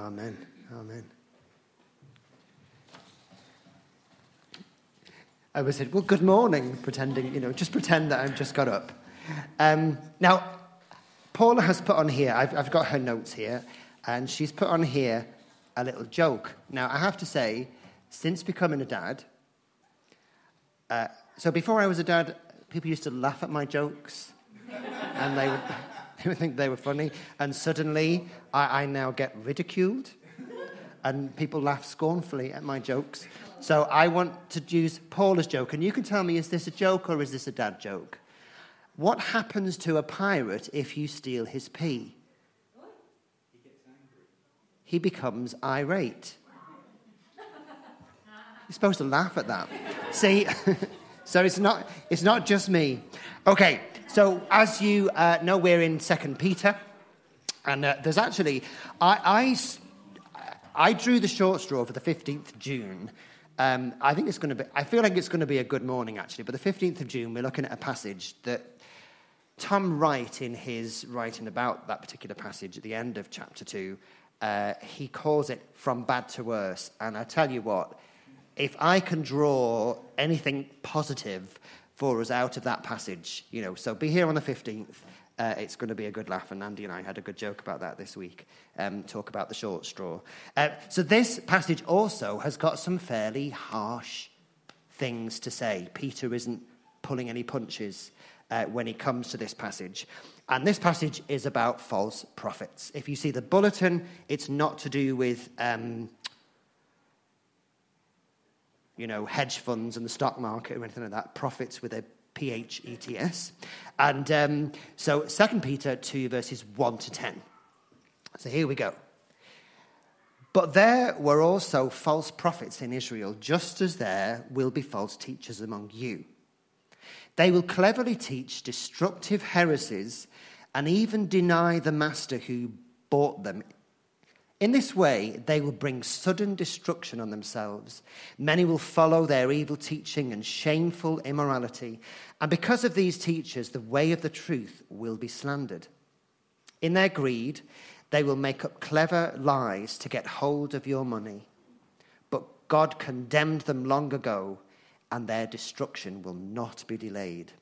Amen. Amen. I was said, well, good morning, pretending, just pretend that I've just got up. Now, Paula has put on here, I've got her notes here, and she's put on here a little joke. Now, I have to say, since becoming a dad, so before I was a dad, people used to laugh at my jokes, and they would think they were funny, and suddenly I now get ridiculed, and people laugh scornfully at my jokes. So I want to use Paula's joke, and you can tell me, is this a joke or is this a dad joke? What happens to a pirate if you steal his pee? He gets angry. He becomes irate. You're supposed to laugh at that. See, so it's not just me. Okay, so as you know, we're in 2 Peter, and there's actually, I drew the short straw for the 15th of June. I feel like it's going to be a good morning, actually, but the 15th of June, we're looking at a passage that Tom Wright, in his writing about that particular passage at the end of chapter 2, he calls it From Bad to Worse. And I tell you what, if I can draw anything positive for us out of that passage, so be here on the 15th. It's going to be a good laugh, and Andy and I had a good joke about that this week, talk about the short straw. So this passage also has got some fairly harsh things to say. Peter isn't pulling any punches when he comes to this passage. And this passage is about false prophets. If you see the bulletin, it's not to do with, hedge funds and the stock market or anything like that. Prophets with a P-H-E-T-S. And so 2 Peter 2, verses 1 to 10. So here we go. But there were also false prophets in Israel, just as there will be false teachers among you. They will cleverly teach destructive heresies and even deny the master who bought them. In this way, they will bring sudden destruction on themselves. Many will follow their evil teaching and shameful immorality. And because of these teachers, the way of the truth will be slandered. In their greed, they will make up clever lies to get hold of your money. But God condemned them long ago, and their destruction will not be delayed.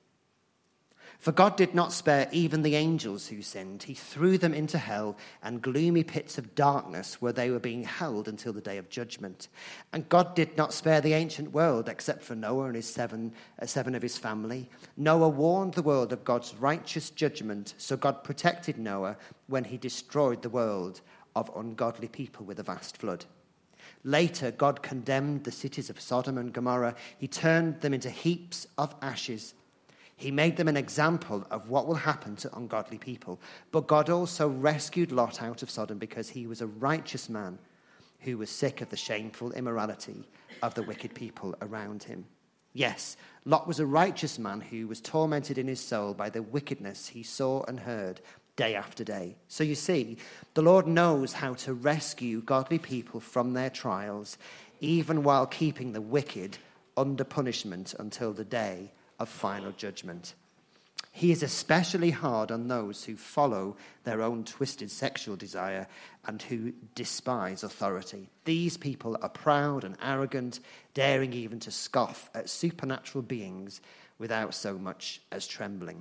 For God did not spare even the angels who sinned. He threw them into hell and gloomy pits of darkness where they were being held until the day of judgment. And God did not spare the ancient world except for Noah and his seven of his family. Noah warned the world of God's righteous judgment, so God protected Noah when he destroyed the world of ungodly people with a vast flood. Later, God condemned the cities of Sodom and Gomorrah. He turned them into heaps of ashes. He made them an example of what will happen to ungodly people. But God also rescued Lot out of Sodom because he was a righteous man who was sick of the shameful immorality of the wicked people around him. Yes, Lot was a righteous man who was tormented in his soul by the wickedness he saw and heard day after day. So you see, the Lord knows how to rescue godly people from their trials, even while keeping the wicked under punishment until the day of final judgment. He is especially hard on those who follow their own twisted sexual desire and who despise authority. These people are proud and arrogant, daring even to scoff at supernatural beings without so much as trembling.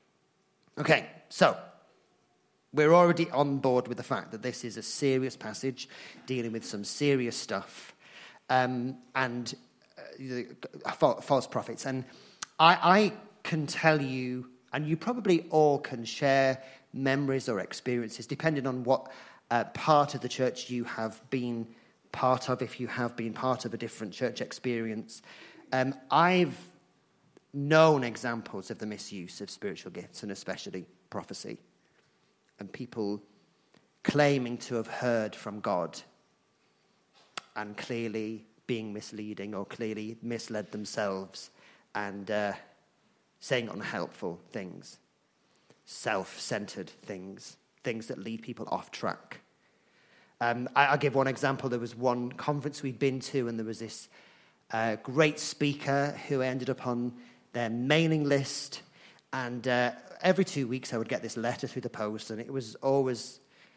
Okay, so we're already on board with the fact that this is a serious passage dealing with some serious stuff and false prophets. And I can tell you, and you probably all can share memories or experiences, depending on what part of the church you have been part of, if you have been part of a different church experience. I've known examples of the misuse of spiritual gifts, and especially prophecy, and people claiming to have heard from God and clearly being misleading or clearly misled themselves and saying unhelpful things, self-centered things that lead people off track. I'll give one example. There was one conference we'd been to, and there was this great speaker who ended up on their mailing list, and every 2 weeks I would get this letter through the post, and it was always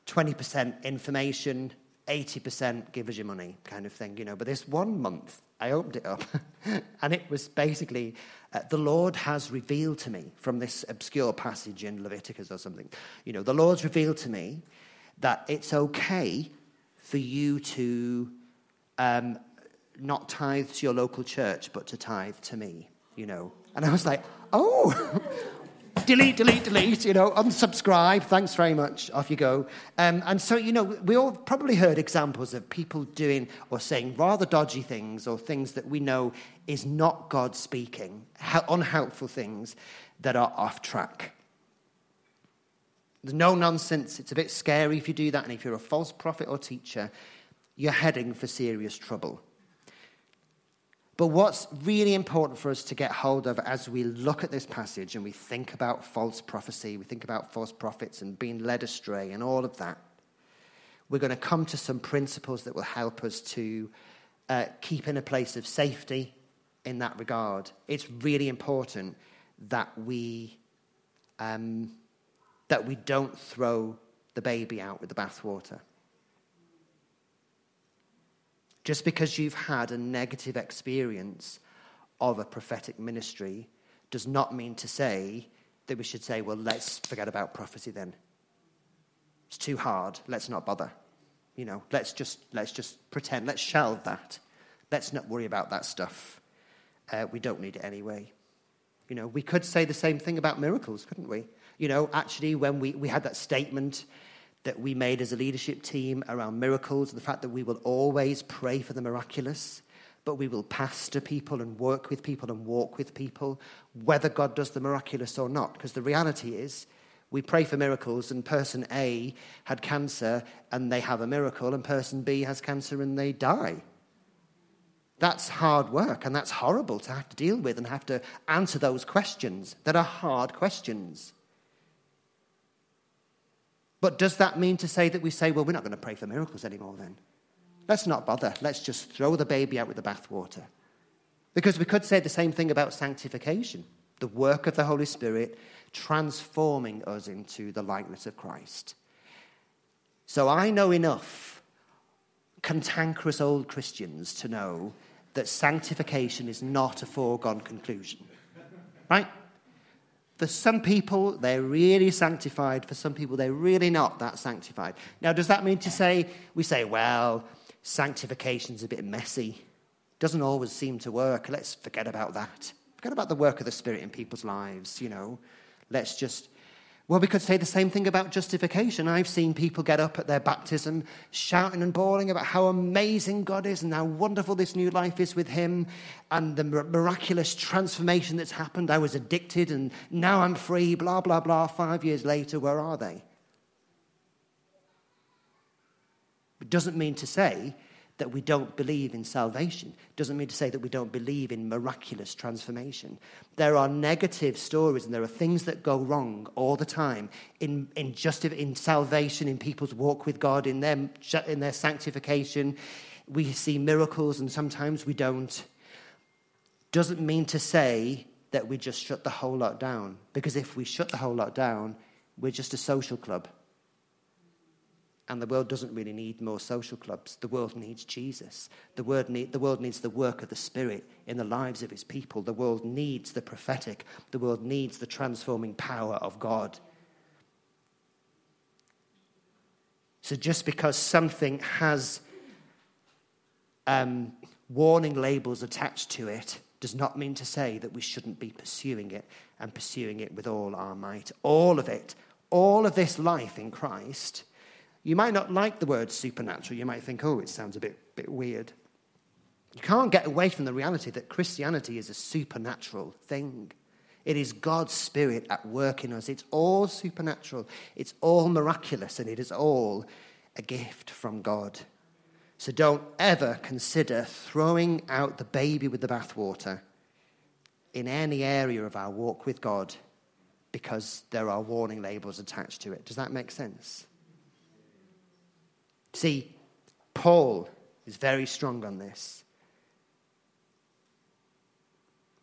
20% information, 80% give us your money kind of thing, But this one month, I opened it up, and it was basically, the Lord has revealed to me from this obscure passage in Leviticus or something. The Lord's revealed to me that it's okay for you to not tithe to your local church, but to tithe to me, And I was like, oh, delete, unsubscribe, thanks very much, off you go. And so, we all probably heard examples of people doing or saying rather dodgy things or things that we know is not God speaking, unhelpful things that are off track. There's no nonsense. It's a bit scary if you do that. And if you're a false prophet or teacher, you're heading for serious trouble. But what's really important for us to get hold of as we look at this passage and we think about false prophecy, we think about false prophets and being led astray and all of that, we're going to come to some principles that will help us to keep in a place of safety in that regard. It's really important that we don't throw the baby out with the bathwater. Just because you've had a negative experience of a prophetic ministry does not mean to say that we should say, well, let's forget about prophecy then. It's too hard. Let's not bother. Let's just pretend. Let's shelve that. Let's not worry about that stuff. We don't need it anyway. We could say the same thing about miracles, couldn't we? Actually, when we had that statement that we made as a leadership team around miracles, the fact that we will always pray for the miraculous, but we will pastor people and work with people and walk with people, whether God does the miraculous or not. Because the reality is, we pray for miracles, and person A had cancer and they have a miracle, and person B has cancer and they die. That's hard work, and that's horrible to have to deal with and have to answer those questions that are hard questions. But does that mean to say that we say, well, we're not going to pray for miracles anymore then? Let's not bother. Let's just throw the baby out with the bathwater. Because we could say the same thing about sanctification, the work of the Holy Spirit transforming us into the likeness of Christ. So I know enough cantankerous old Christians to know that sanctification is not a foregone conclusion. Right? For some people, they're really sanctified. For some people, they're really not that sanctified. Now, does that mean to say, we say, well, sanctification's a bit messy. Doesn't always seem to work. Let's forget about that. Forget about the work of the Spirit in people's lives, Let's just... Well, we could say the same thing about justification. I've seen people get up at their baptism shouting and bawling about how amazing God is and how wonderful this new life is with him and the miraculous transformation that's happened. I was addicted and now I'm free, blah, blah, blah. 5 years later, where are they? It doesn't mean to say that we don't believe in salvation. It doesn't mean to say that we don't believe in miraculous transformation. There are negative stories and there are things that go wrong all the time in salvation, in people's walk with God, in their sanctification. We see miracles and sometimes we don't. Doesn't mean to say that we just shut the whole lot down. Because if we shut the whole lot down, we're just a social club. And the world doesn't really need more social clubs. The world needs Jesus. The world needs the work of the Spirit in the lives of his people. The world needs the prophetic. The world needs the transforming power of God. So just because something has warning labels attached to it does not mean to say that we shouldn't be pursuing it and pursuing it with all our might. All of it, all of this life in Christ. You might not like the word supernatural. You might think, oh, it sounds a bit weird. You can't get away from the reality that Christianity is a supernatural thing. It is God's Spirit at work in us. It's all supernatural. It's all miraculous, and it is all a gift from God. So don't ever consider throwing out the baby with the bathwater in any area of our walk with God because there are warning labels attached to it. Does that make sense? See, Paul is very strong on this.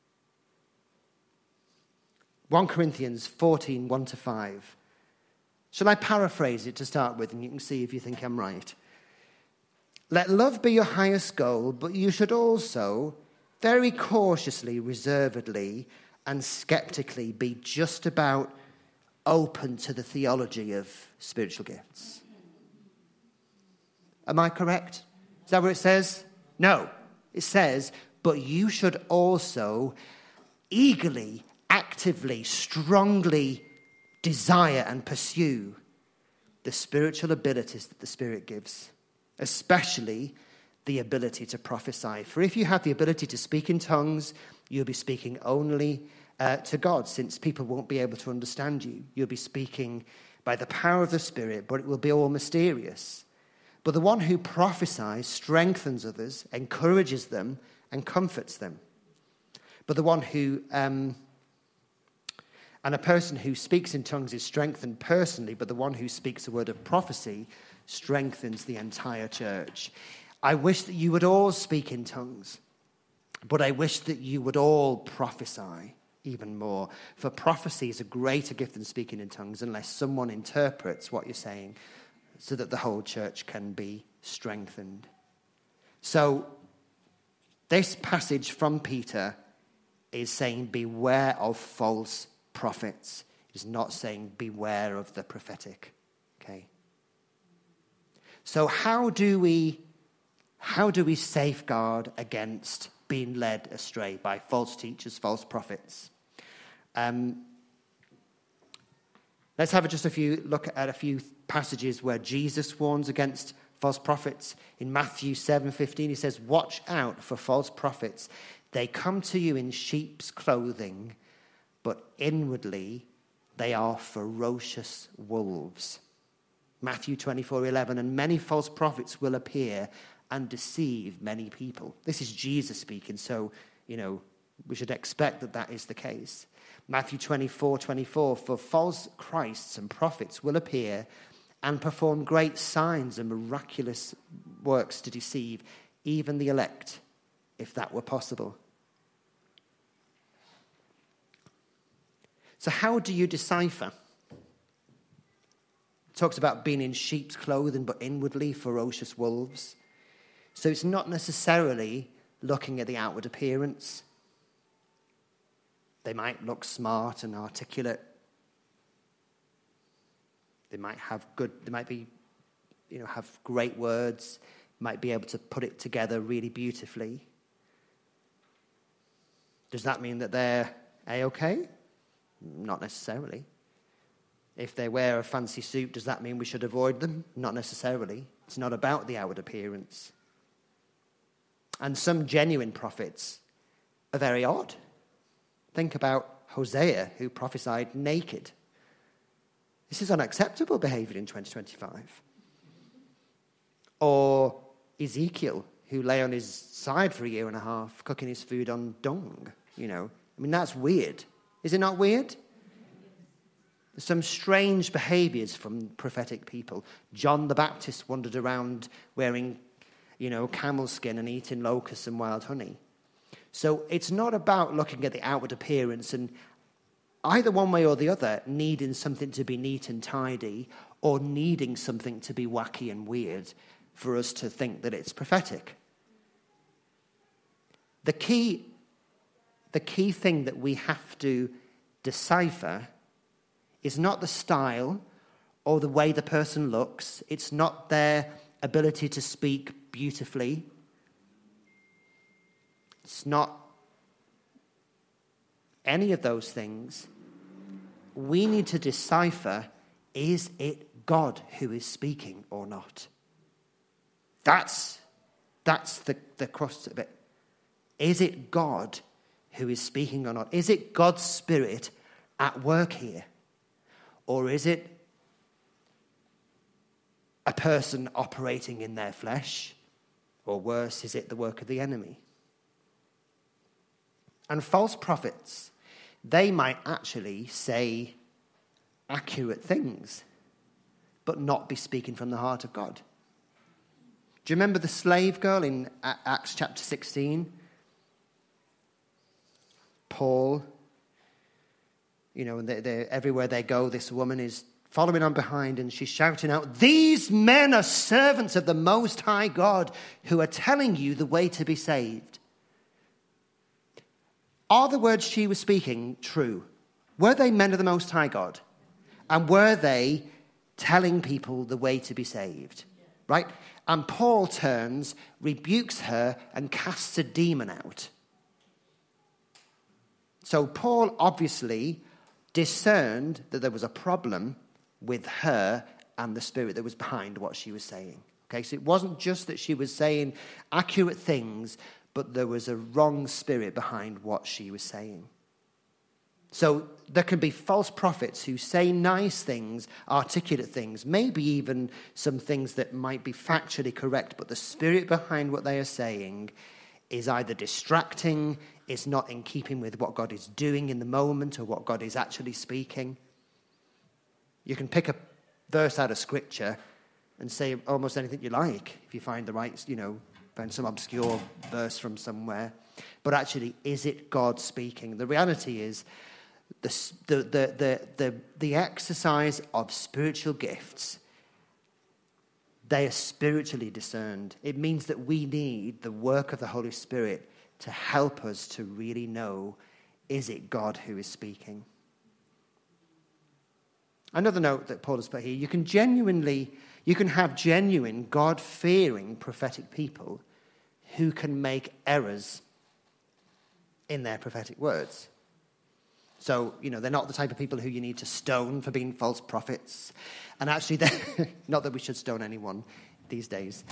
1 Corinthians 14, 1-5. Shall I paraphrase it to start with, and you can see if you think I'm right? Let love be your highest goal, but you should also very cautiously, reservedly, and skeptically be just about open to the theology of spiritual gifts. Am I correct? Is that what it says? No. It says, but you should also eagerly, actively, strongly desire and pursue the spiritual abilities that the Spirit gives, especially the ability to prophesy. For if you have the ability to speak in tongues, you'll be speaking only to God, since people won't be able to understand you. You'll be speaking by the power of the Spirit, but it will be all mysterious. But the one who prophesies strengthens others, encourages them, and comforts them. But the one who, and a person who speaks in tongues is strengthened personally, but the one who speaks a word of prophecy strengthens the entire church. I wish that you would all speak in tongues, but I wish that you would all prophesy even more. For prophecy is a greater gift than speaking in tongues unless someone interprets what you're saying so that the whole church can be strengthened. So this passage from Peter is saying beware of false prophets. It is not saying beware of the prophetic. Okay. So how do we safeguard against being led astray by false teachers, false prophets? Let's have just look at a few passages where Jesus warns against false prophets. In Matthew 7:15, he says, "Watch out for false prophets. They come to you in sheep's clothing, but inwardly they are ferocious wolves." Matthew 24:11, "And many false prophets will appear and deceive many people." This is Jesus speaking, so, we should expect that is the case. Matthew 24:24, "For false Christs and prophets will appear and perform great signs and miraculous works to deceive even the elect, if that were possible." So how do you decipher? It talks about being in sheep's clothing, but inwardly ferocious wolves. So it's not necessarily looking at the outward appearance. They might look smart and articulate. They might have have great words, might be able to put it together really beautifully. Does that mean that they're A-okay? Not necessarily. If they wear a fancy suit, does that mean we should avoid them? Not necessarily. It's not about the outward appearance. And some genuine prophets are very odd. Think about Hosea, who prophesied naked. This is unacceptable behavior in 2025. Or Ezekiel, who lay on his side for a year and a half, cooking his food on dung. That's weird. Is it not weird? There's some strange behaviors from prophetic people. John the Baptist wandered around wearing, camel skin and eating locusts and wild honey. So it's not about looking at the outward appearance and either one way or the other needing something to be neat and tidy or needing something to be wacky and weird for us to think that it's prophetic. The key thing that we have to decipher is not the style or the way the person looks. It's not their ability to speak beautifully. It's not any of those things. We need to decipher, is it God who is speaking or not? That's the crux of it. Is it God who is speaking or not? Is it God's Spirit at work here? Or is it a person operating in their flesh? Or worse, is it the work of the enemy? And false prophets, they might actually say accurate things, but not be speaking from the heart of God. Do you remember the slave girl in Acts chapter 16? Paul, everywhere they go, this woman is following on behind, and she's shouting out, "These men are servants of the Most High God who are telling you the way to be saved." Are the words she was speaking true? Were they men of the Most High God? And were they telling people the way to be saved? Right? And Paul turns, rebukes her, and casts a demon out. So Paul obviously discerned that there was a problem with her and the spirit that was behind what she was saying. Okay, so it wasn't just that she was saying accurate things, but there was a wrong spirit behind what she was saying. So there can be false prophets who say nice things, articulate things, maybe even some things that might be factually correct, but the spirit behind what they are saying is either distracting, is not in keeping with what God is doing in the moment or what God is actually speaking. You can pick a verse out of Scripture and say almost anything you like if you find the right, find some obscure verse from somewhere. But actually, is it God speaking? The reality is the exercise of spiritual gifts, they are spiritually discerned. It means that we need the work of the Holy Spirit to help us to really know, is it God who is speaking? Another note that Paul has put here, you can have genuine, God-fearing prophetic people who can make errors in their prophetic words. So, they're not the type of people who you need to stone for being false prophets. And actually, not that we should stone anyone these days.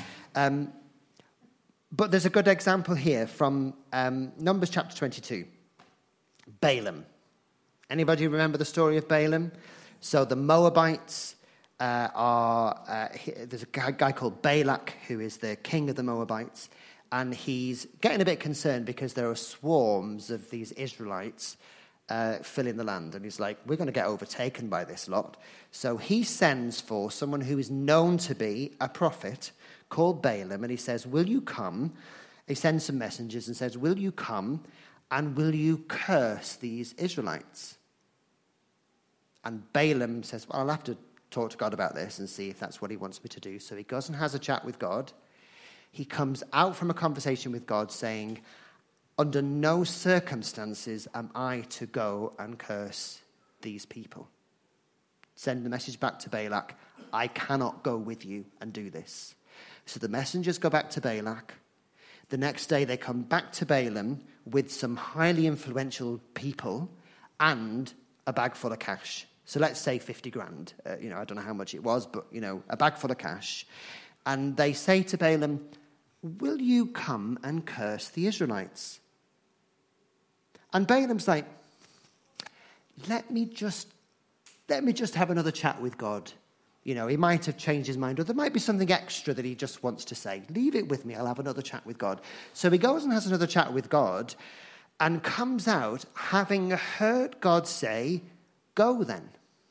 But there's a good example here from Numbers chapter 22. Balaam. Anybody remember the story of Balaam? So the Moabites there's a guy called Balak who is the king of the Moabites, and he's getting a bit concerned because there are swarms of these Israelites filling the land, and he's like, we're going to get overtaken by this lot. So he sends for someone who is known to be a prophet called Balaam, and he says, will you come? He sends some messengers and says, will you come and will you curse these Israelites? And Balaam says, well, I'll have to talk to God about this and see if that's what he wants me to do. So he goes and has a chat with God. He comes out from a conversation with God saying, under no circumstances am I to go and curse these people. Send the message back to Balak, I cannot go with you and do this. So the messengers go back to Balak. The next day they come back to Balaam with some highly influential people and a bag full of cash. So let's say 50 grand. I don't know how much it was, but, a bag full of cash. And they say to Balaam, will you come and curse the Israelites? And Balaam's like, let me just have another chat with God. He might have changed his mind, or there might be something extra that he just wants to say. Leave it with me, I'll have another chat with God. So he goes and has another chat with God and comes out having heard God say, go then.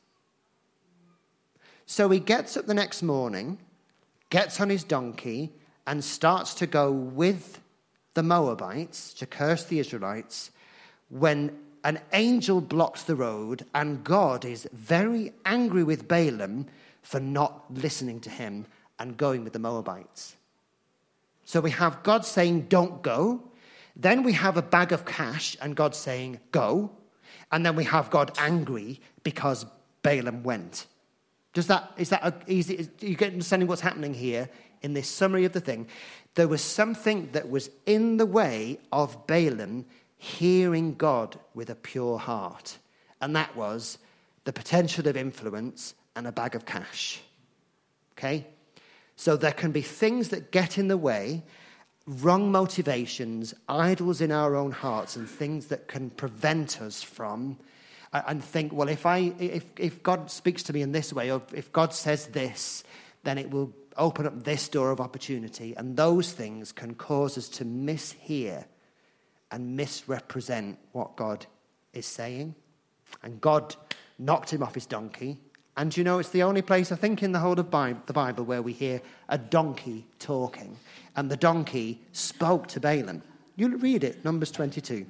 So he gets up the next morning, gets on his donkey, and starts to go with the Moabites to curse the Israelites when an angel blocks the road, and God is very angry with Balaam for not listening to him and going with the Moabites. So we have God saying, don't go. Then we have a bag of cash and God saying, go. And then we have God angry because Balaam went. Is that easy? You get understanding what's happening here in this summary of the thing? There was something that was in the way of Balaam hearing God with a pure heart. And that was the potential of influence and a bag of cash. Okay? So there can be things that get in the way, wrong motivations, idols in our own hearts, and things that can prevent us from and think, well, if God speaks to me in this way, or if God says this, then it will open up this door of opportunity. And those things can cause us to mishear and misrepresent what God is saying. And God knocked him off his donkey. And it's the only place, I think, in the whole of the Bible where we hear a donkey talking. And the donkey spoke to Balaam. You'll read it, Numbers 22.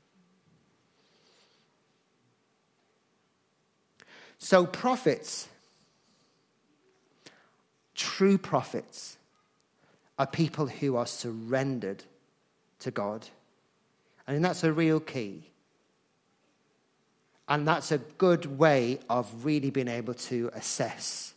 So prophets True prophets are people who are surrendered to God. And that's a real key. And that's a good way of really being able to assess.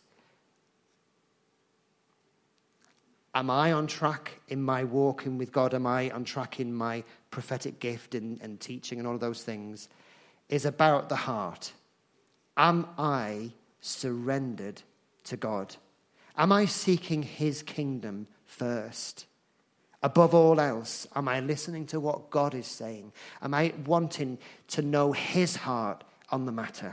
Am I on track in my walking with God? Am I on track in my prophetic gift and teaching and all of those things? Is about the heart. Am I surrendered to God? Am I seeking his kingdom first? Above all else, am I listening to what God is saying? Am I wanting to know his heart on the matter?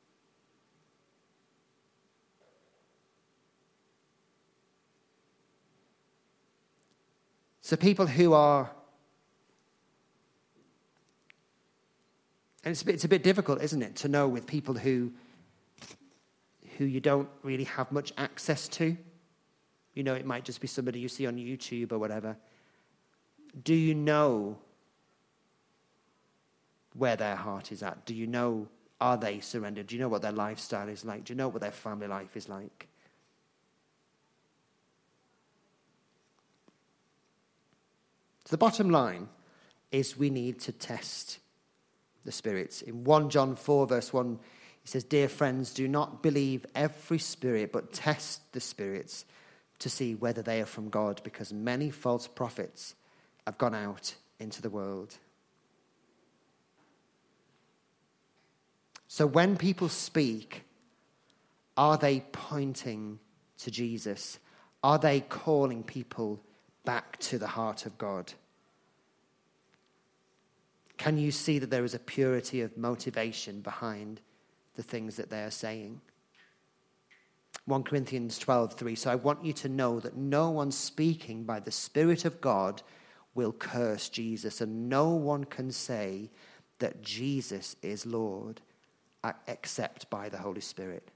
So people who are, and it's a bit difficult, isn't it, to know with people who you don't really have much access to. You know, it might just be somebody you see on YouTube or whatever. Do you know where their heart is at? Do you know, are they surrendered? Do you know what their lifestyle is like? Do you know what their family life is like? So the bottom line is we need to test the spirits. In 1 John 4 verse 1, he says, "Dear friends, do not believe every spirit, but test the spirits to see whether they are from God, because many false prophets have gone out into the world." So when people speak, are they pointing to Jesus? Are they calling people back to the heart of God? Can you see that there is a purity of motivation behind the things that they are saying? 1 Corinthians 12:3. "So I want you to know that no one speaking by the Spirit of God will curse Jesus, and no one can say that Jesus is Lord except by the Holy Spirit."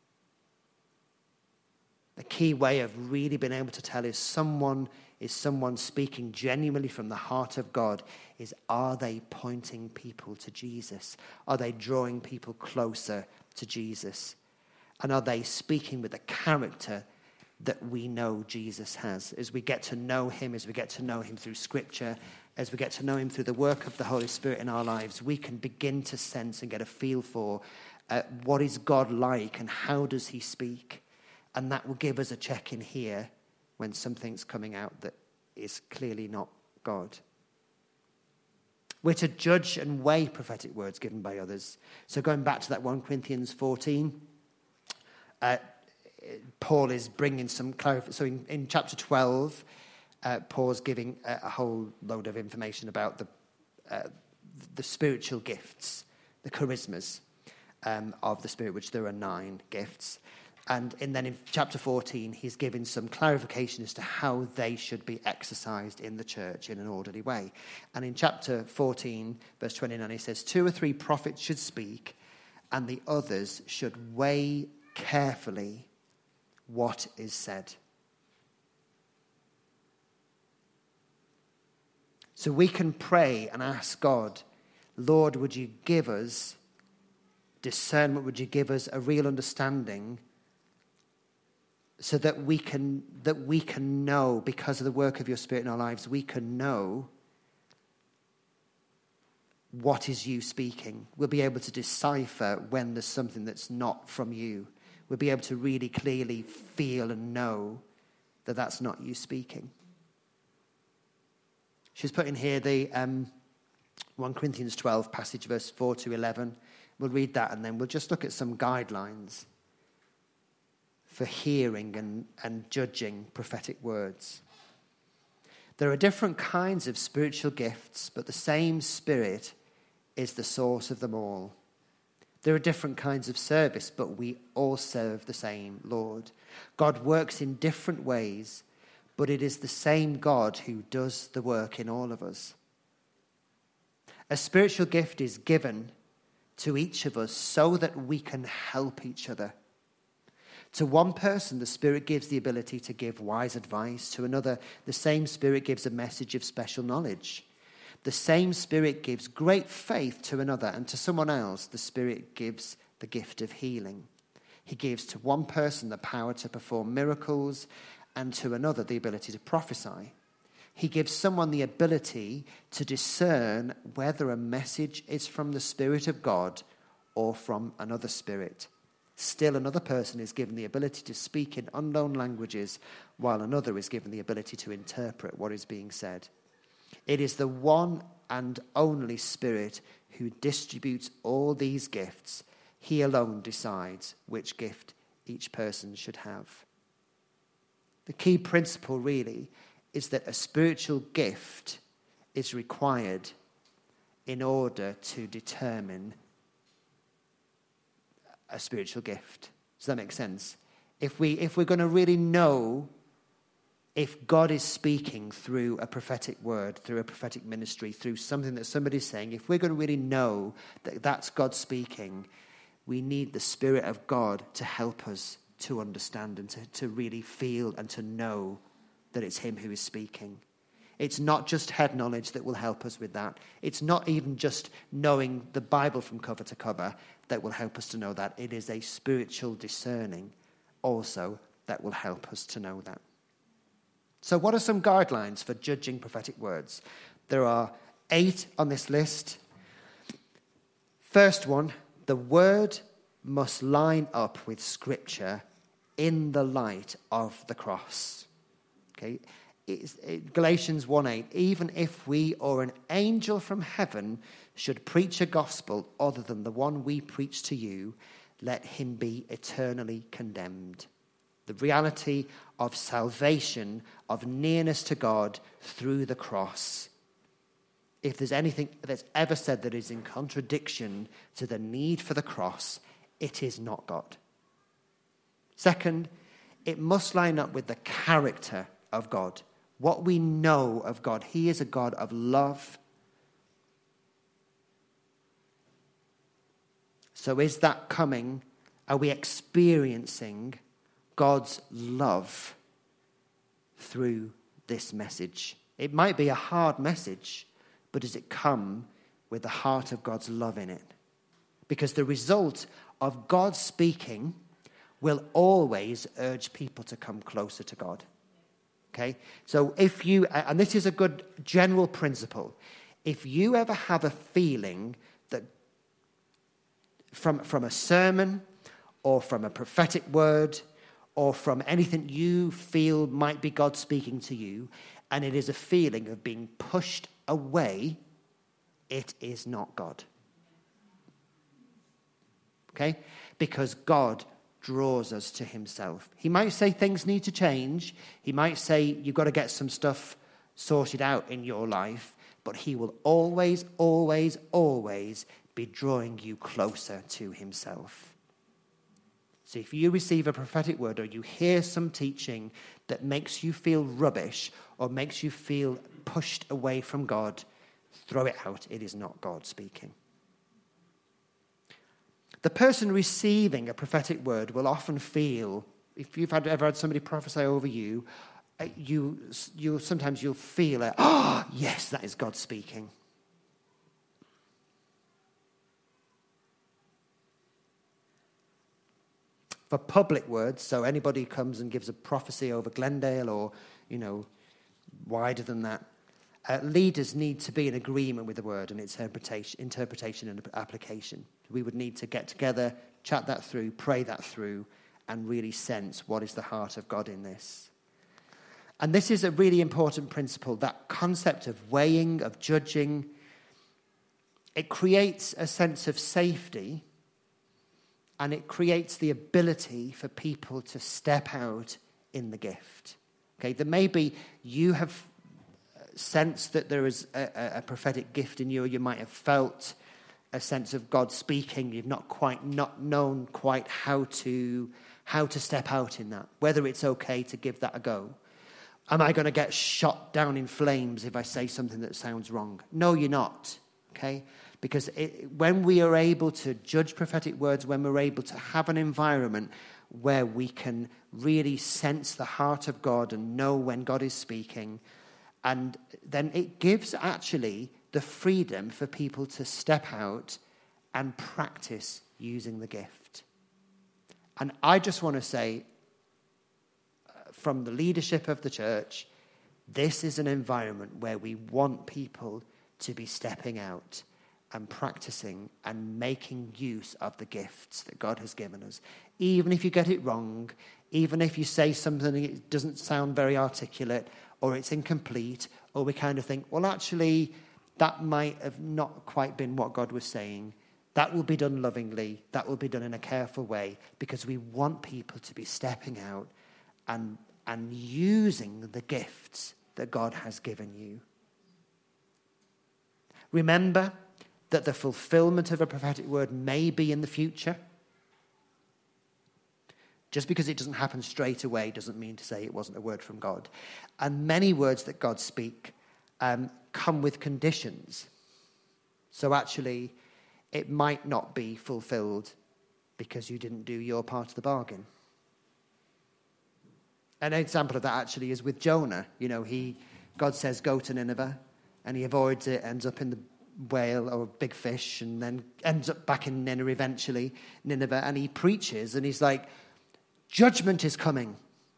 The key way of really being able to tell is someone speaking genuinely from the heart of God, is are they pointing people to Jesus? Are they drawing people closer to Jesus? And are they speaking with the character that we know Jesus has? As we get to know him, as we get to know him through Scripture, as we get to know him through the work of the Holy Spirit in our lives, we can begin to sense and get a feel for what is God like and how does he speak? And that will give us a check in here when something's coming out that is clearly not God. We're to judge and weigh prophetic words given by others. So going back to that 1 Corinthians 14, Paul is bringing some clarification. So in chapter 12, Paul's giving a whole load of information about the spiritual gifts, the charismas of the Spirit, which there are 9 gifts. And then in chapter 14, he's given some clarification as to how they should be exercised in the church in an orderly way. And in chapter 14, verse 29, he says, 2 or 3 prophets should speak, and the others should weigh carefully what is said. So we can pray and ask God, Lord, would you give us discernment? Would you give us a real understanding so that we can know, because of the work of your Spirit in our lives, we can know what is you speaking. We'll be able to decipher when there's something that's not from you. We'll be able to really clearly feel and know that that's not you speaking. She's put in here the 1 Corinthians 12 passage, verse 4 to 11. We'll read that and then we'll just look at some guidelines for hearing and judging prophetic words. There are different kinds of spiritual gifts, but the same Spirit is the source of them all. There are different kinds of service, but we all serve the same Lord. God works in different ways, but it is the same God who does the work in all of us. A spiritual gift is given to each of us so that we can help each other. To one person, the Spirit gives the ability to give wise advice. To another, the same Spirit gives a message of special knowledge. The same Spirit gives great faith to another, and to someone else, the Spirit gives the gift of healing. He gives to one person the power to perform miracles and to another the ability to prophesy. He gives someone the ability to discern whether a message is from the Spirit of God or from another spirit. Still, another person is given the ability to speak in unknown languages, while another is given the ability to interpret what is being said. It is the one and only Spirit who distributes all these gifts. He alone decides which gift each person should have. The key principle really is that a spiritual gift is required in order to determine a spiritual gift. Does that make sense? If we're going to really know if God is speaking through a prophetic word, through a prophetic ministry, through something that somebody's saying, if we're going to really know that that's God speaking, we need the Spirit of God to help us to understand and to really feel and to know that it's him who is speaking. It's not just head knowledge that will help us with that. It's not even just knowing the Bible from cover to cover that will help us to know that. It is a spiritual discerning also that will help us to know that. So what are some guidelines for judging prophetic words? There are 8 on this list. First one, the word must line up with Scripture in the light of the cross. Okay, Galatians 1:8, even if we or an angel from heaven should preach a gospel other than the one we preach to you, let him be eternally condemned. The reality of salvation, of nearness to God through the cross. If there's anything that's ever said that is in contradiction to the need for the cross, it is not God. Second, it must line up with the character of God. What we know of God. He is a God of love. So is that coming? Are we experiencing God's love through this message? It might be a hard message, but does it come with the heart of God's love in it? Because the result of God speaking will always urge people to come closer to God. Okay, so if you, and this is a good general principle, if you ever have a feeling that from a sermon or from a prophetic word or from anything you feel might be God speaking to you, and it is a feeling of being pushed away, it is not God. Okay, because God draws us to himself. He might say things need to change. He might say you've got to get some stuff sorted out in your life, but he will always, always, always be drawing you closer to himself. So if you receive a prophetic word or you hear some teaching that makes you feel rubbish or makes you feel pushed away from God, throw it out. It is not God speaking. The person receiving a prophetic word will often feel, if you've ever had somebody prophesy over you, sometimes you'll feel it. Oh, yes, that is God speaking. For public words, so anybody comes and gives a prophecy over Glendale or, wider than that, leaders need to be in agreement with the word and its interpretation and application. We would need to get together, chat that through, pray that through, and really sense what is the heart of God in this. And this is a really important principle, that concept of weighing, of judging. It creates a sense of safety, and it creates the ability for people to step out in the gift. Okay, there may be, you have sensed that there is a prophetic gift in you, or you might have felt a sense of God speaking. You've not known quite how to step out in that, whether it's okay to give that a go. Am I going to get shot down in flames if I say something that sounds wrong? No, you're not, okay? Because when we are able to judge prophetic words, when we're able to have an environment where we can really sense the heart of God and know when God is speaking, and then it gives actually the freedom for people to step out and practice using the gift. And I just want to say, from the leadership of the church, this is an environment where we want people to be stepping out and practicing and making use of the gifts that God has given us. Even if you get it wrong, even if you say something that doesn't sound very articulate, or it's incomplete, or we kind of think, well, actually, that might have not quite been what God was saying. That will be done lovingly. That will be done in a careful way, because we want people to be stepping out and using the gifts that God has given you. Remember that the fulfillment of a prophetic word may be in the future. Just because it doesn't happen straight away doesn't mean to say it wasn't a word from God. And many words that God speaks come with conditions. So actually, it might not be fulfilled because you didn't do your part of the bargain. An example of that actually is with Jonah. God says, go to Nineveh, and he avoids it, ends up in the whale or a big fish, and then ends up back in Nineveh eventually, and he preaches, and he's like, judgment is coming.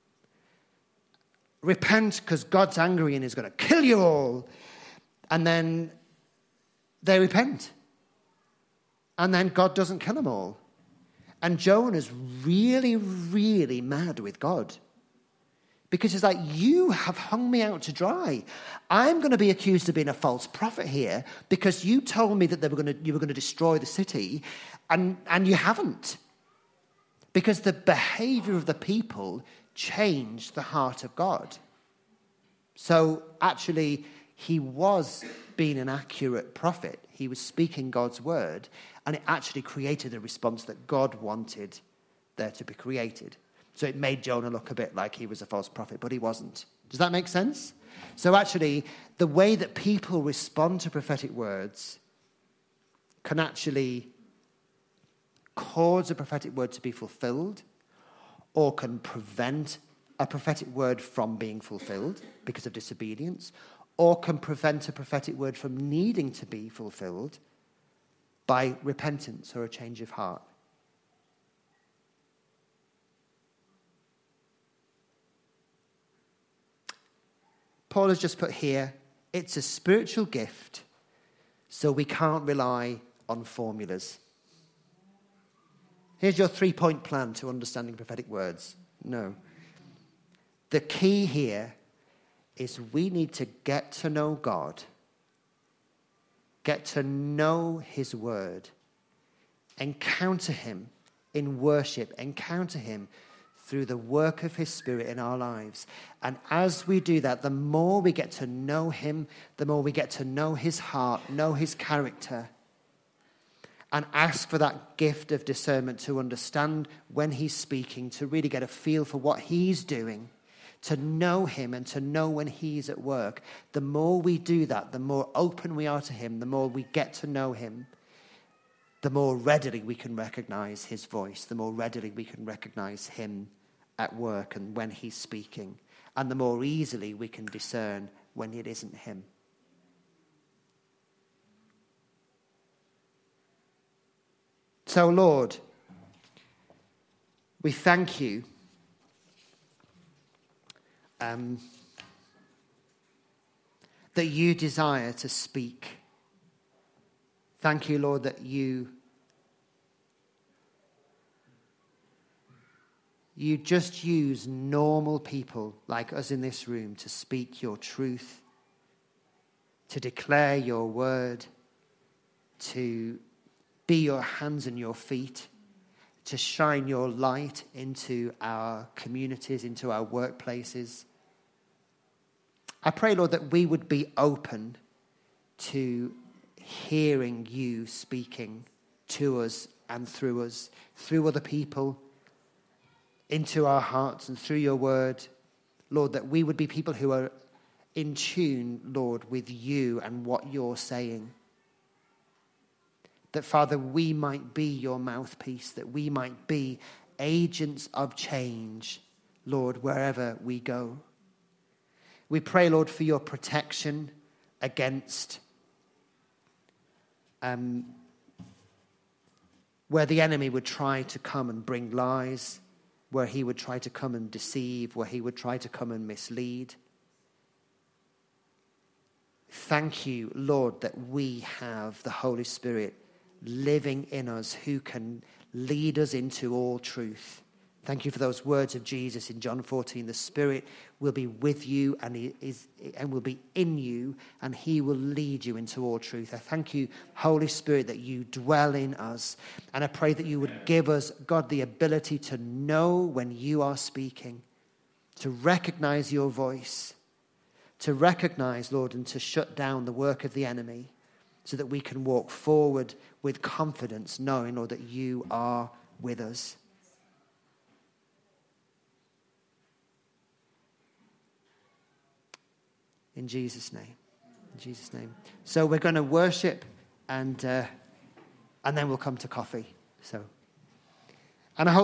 Repent, because God's angry and he's going to kill you all. And then they repent. And then God doesn't kill them all. And Jonah's really, really mad with God. Because he's like, you have hung me out to dry. I'm going to be accused of being a false prophet here because you told me that you were going to destroy the city, and you haven't. Because the behavior of the people changed the heart of God. So actually, he was being an accurate prophet. He was speaking God's word, and it actually created a response that God wanted there to be created. So it made Jonah look a bit like he was a false prophet, but he wasn't. Does that make sense? So actually, the way that people respond to prophetic words can actually cause a prophetic word to be fulfilled, or can prevent a prophetic word from being fulfilled because of disobedience, or can prevent a prophetic word from needing to be fulfilled by repentance or a change of heart. Paul has just put here, it's a spiritual gift, so we can't rely on formulas. Here's your 3-point plan to understanding prophetic words. No. The key here is we need to get to know God, get to know his word, encounter him in worship, encounter him through the work of his Spirit in our lives. And as we do that, the more we get to know him, the more we get to know his heart, know his character, and ask for that gift of discernment to understand when he's speaking, to really get a feel for what he's doing, to know him and to know when he's at work. The more we do that, the more open we are to him, the more we get to know him, the more readily we can recognize his voice, the more readily we can recognize him at work and when he's speaking, and the more easily we can discern when it isn't him. So, Lord, we thank you that you desire to speak. Thank you, Lord, that you just use normal people like us in this room to speak your truth, to declare your word, to be your hands and your feet, to shine your light into our communities, into our workplaces. I pray, Lord, that we would be open to hearing you speaking to us and through us, through other people, into our hearts and through your word. Lord, that we would be people who are in tune, Lord, with you and what you're saying. That, Father, we might be your mouthpiece, that we might be agents of change, Lord, wherever we go. We pray, Lord, for your protection against where the enemy would try to come and bring lies, where he would try to come and deceive, where he would try to come and mislead. Thank you, Lord, that we have the Holy Spirit living in us who can lead us into all truth. Thank you for those words of Jesus in John 14. The Spirit will be with you and will be in you, and he will lead you into all truth. I thank you, Holy Spirit, that you dwell in us. And I pray that you would give us, God, the ability to know when you are speaking, to recognize your voice, to recognize, Lord, and to shut down the work of the enemy so that we can walk forward with confidence, knowing, Lord, that you are with us. In Jesus' name. In Jesus' name. So we're going to worship and then we'll come to coffee. And I hope